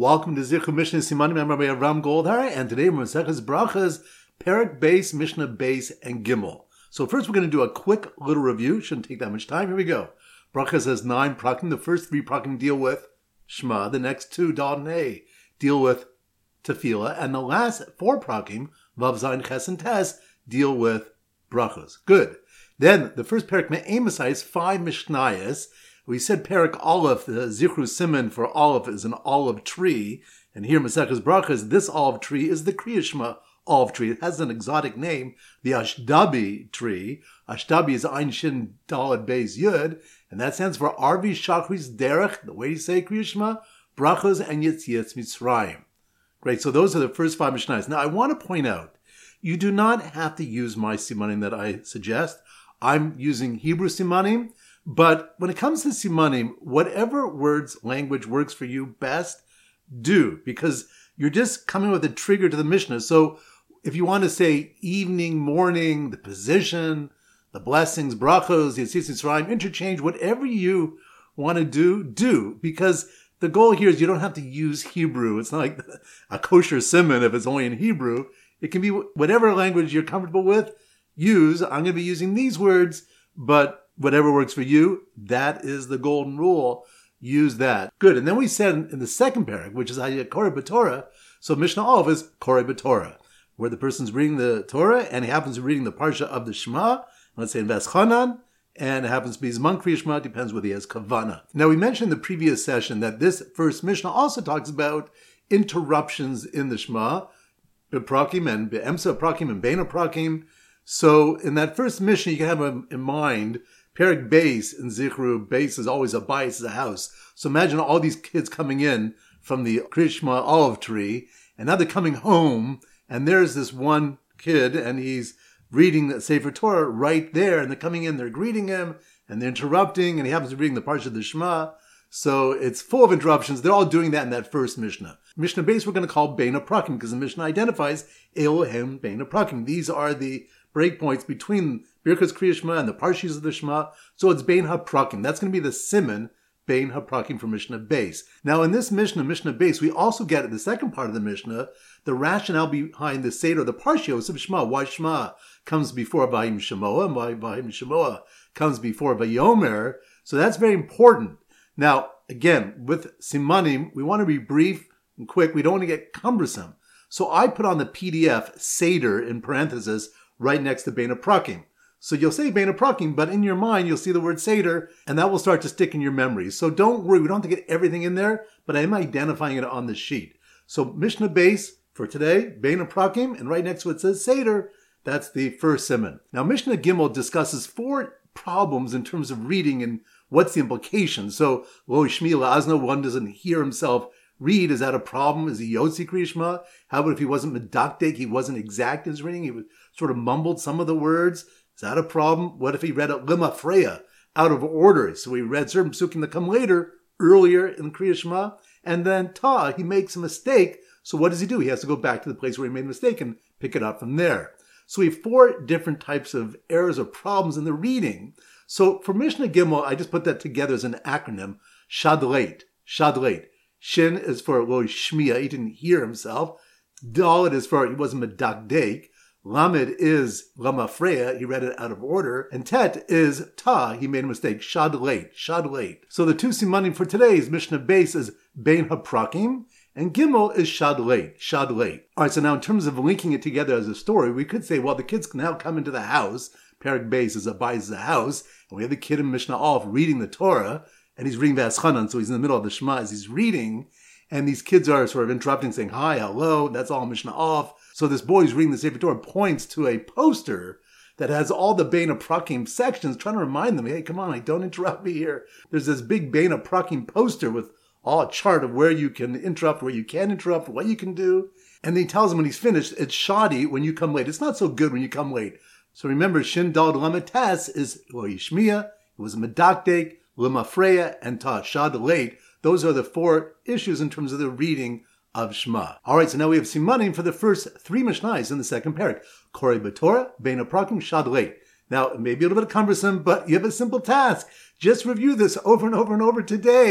Welcome to Zichru Mishnah Simanim. I'm Rabbi Avram Goldhar, and today we're Maseches Brachas, Perek Beis, Mishnah Beis, and Gimel. So first we're going to do a quick little review. Shouldn't take that much time. Here we go. Brachas has 9 prakim. The first 3 prakim deal with Shema. The next 2, Dal and Hey, deal with Tefillah. And the last 4 prakim, Vav, Zayin, Ches, and Tes, deal with Brachas. Good. Then the first Perek Me'emasai is 5 Mishnayos. We said Perek Aleph, the Zichru Siman for olive is an olive tree. And here Maseches Brachas, this olive tree is the Kriya Shema olive tree. It has an exotic name, the Ashdabi tree. Ashdabi is Ein Shin Daled Beis Yud, and that stands for Arvi Shachris Derech, the way you say Kriya Shema, Brachos, and Yetzias Mitzrayim. Great, so those are the first 5 Mishnayos. Now I want to point out, you do not have to use my simanim that I suggest. I'm using Hebrew simanim. But when it comes to simanim, whatever language works for you best, do. Because you're just coming with a trigger to the Mishnah. So if you want to say evening, morning, the position, the blessings, brachos, the Yetzias Mitzrayim, interchange, whatever you want to do. Because the goal here is you don't have to use Hebrew. It's not like a kosher siman if it's only in Hebrew. It can be whatever language you're comfortable with, use. I'm going to be using these words, but whatever works for you, that is the golden rule. Use that. Good. And then we said in the second parak, which is Koreh B'Torah, so Mishnah Aleph is Koreh B'Torah, where the person's reading the Torah and he happens to be reading the parsha of the Shema, let's say in Veschanan, and it happens to be Zman Kriya Shema, depends whether he has Kavana. Now we mentioned in the previous session that this first Mishnah also talks about interruptions in the Shema, B'Prakim and Be'emsa Prakim and Beina Prakim. So in that first Mishnah, you can have in mind Perek Beis in Zichru. Beis is always a bayis, is a house. So imagine all these kids coming in from the Kriya Shema olive tree, and now they're coming home, and there's this one kid, and he's reading the Sefer Torah right there, and they're coming in, they're greeting him, and they're interrupting, and he happens to be reading the parsha of the Shema. So it's full of interruptions. They're all doing that in that first Mishnah. Mishnah Beis we're going to call Beina Prakim, because the Mishnah identifies Elohem Beina Prakim. These are the breakpoints between Birkas Kriya Shema and the Parshas of the Shema. So it's Bein HaPrakim. That's going to be the Siman, Bein HaPrakim for Mishnah Beis. Now in this Mishnah, Mishnah Beis, we also get in the second part of the Mishnah, the rationale behind the Seder, the Parshios of Shema. Why Shema comes before Vayim Shemoah, and why Vayim Shemoah comes before Vayomer. So that's very important. Now, again, with Simanim, we want to be brief and quick. We don't want to get cumbersome. So I put on the PDF Seder in parentheses right next to Bein HaPrakim. So you'll say Bein HaPrakim, but in your mind, you'll see the word Seder, and that will start to stick in your memory. So don't worry, we don't have to get everything in there, but I am identifying it on the sheet. So Mishnah Beis for today, Bein HaPrakim, and right next to it says Seder. That's the first siman. Now Mishnah Gimel discusses 4 problems in terms of reading and what's the implication. So Lo Shmi La'azno, one doesn't hear himself read. Is that a problem? Is he Yotzi Kriya Shema? How about if he wasn't medakdek, he wasn't exact in his reading, he was sort of mumbled some of the words? Is that a problem? What if he read it Lima Freya, out of order? So he read certain psukim that come later, earlier in Kriya Shema, and then Ta, he makes a mistake. So what does he do? He has to go back to the place where he made a mistake and pick it up from there. So we have 4 different types of errors or problems in the reading. So for Mishnah Gimel, I just put that together as an acronym, Shadleit. Shadleit. Shin is for Lo Shmiya, he didn't hear himself. Dalet is for he wasn't medakdek. Lamed is Lama Freya, he read it out of order. And Tet is Ta, he made a mistake. Shadleit. Shadleit. So the 2 simanim for today is Mishnah Beis is Bein HaPrakim, and Gimel is Shadleit. Shadleit. All right, so now in terms of linking it together as a story, we could say, well, the kids can now come into the house. Perek Beis is a bayis, is a house, and we have the kid in Mishnah Aleph reading the Torah, and he's reading Veschanan, so he's in the middle of the Shema as he's reading, and these kids are sort of interrupting, saying, hi, hello, that's all Mishnah Aleph. So this boy who's reading the Sefer Torah points to a poster that has all the Bein HaPrakim sections, trying to remind them, hey, come on, don't interrupt me here. There's this big Bein HaPrakim poster with all a chart of where you can interrupt, where you can't interrupt, what you can do. And then he tells him when he's finished, it's shoddy when you come late. It's not so good when you come late. So remember, Shin Dal Lamed Tes is Lo Yishmiya, it was Medakdek, Lima Freya, and Ta Shadleit. Those are the 4 issues in terms of the reading of Shema. All right, so now we have simanim for the first 3 mishnayos in the second parak. Koreh B'Torah, Bein HaPrakim, Shadleit. Now, it may be a little bit cumbersome, but you have a simple task. Just review this over and over and over today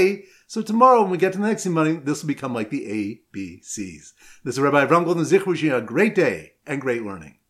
So tomorrow, when we get to the next simanim, this will become like the ABCs. This is Rabbi Avram Golden Zich wishing you a great day and great learning.